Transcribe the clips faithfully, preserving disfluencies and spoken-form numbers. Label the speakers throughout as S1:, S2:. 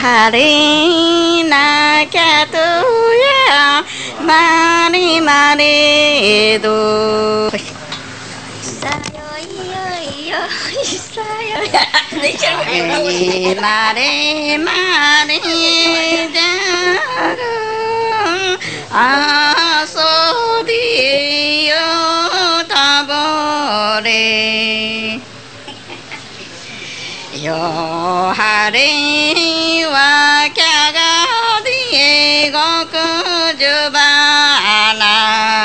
S1: hari na kya tu ya mari mari do sayo yo yo sayo mari mari jaga asodi yo tabore yo hari wa kya ga diye goku jubana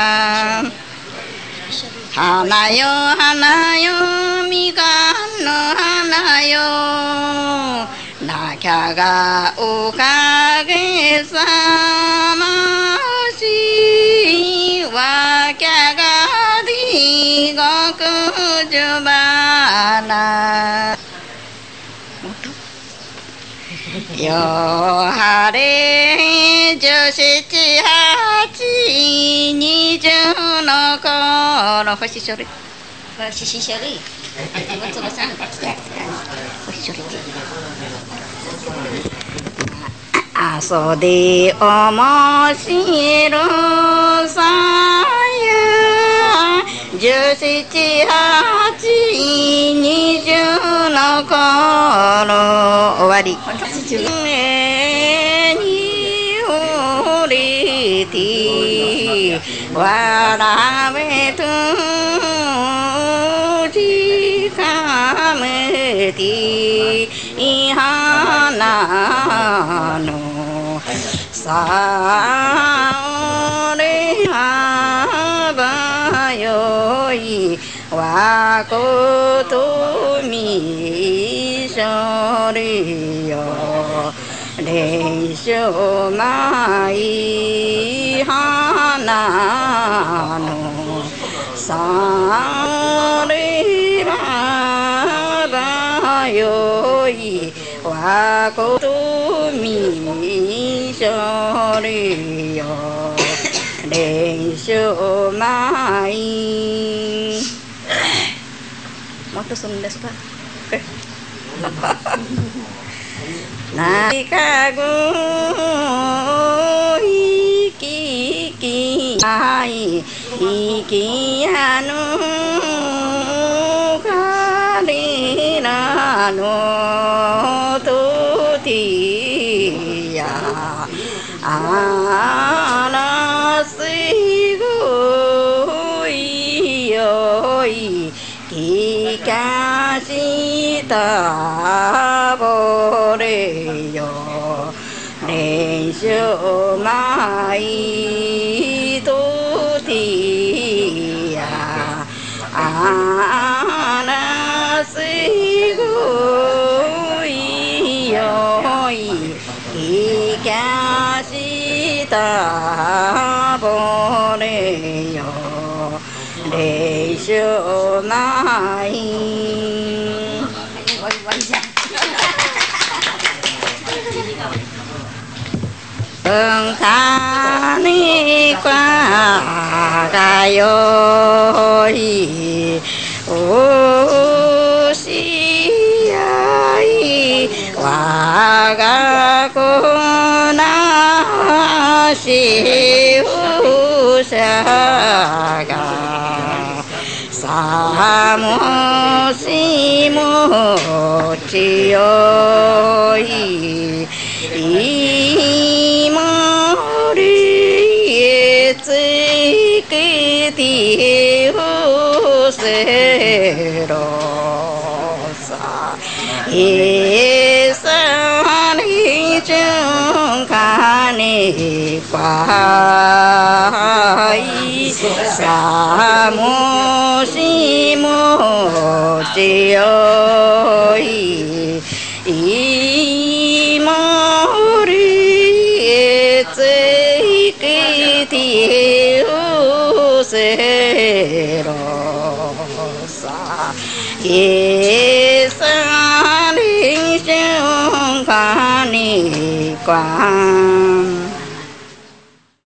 S1: hana yo hana yo mikan no hana yo na kya ga ukage samashi wa kya ga di goku jubana yo hare joshiti hachi nijo no koro hoshi shori hoshi shori aso de omoshiro saya joshiti hachi nijo no koro owari Warabetu jikameti ihanano saore habayoi wakotumi shoriyo Deisho mai hanano sare rabayoi wakotumi shoriyo Deisho mai Moto sun desu ka? Naikagu iki iki ai iki anu karina no tutia anasigu ioi kikashita Deisho mai tutia anasigu ioi ikashita boreyo Deisho mai Bengkani kwagayoi usiai wagakunashi usaga samusi mochiyoi Rosa Isani Junkani Kwai Samushi Mochiyoi Imori Etsikiti Userosa Isani Junkani Kwai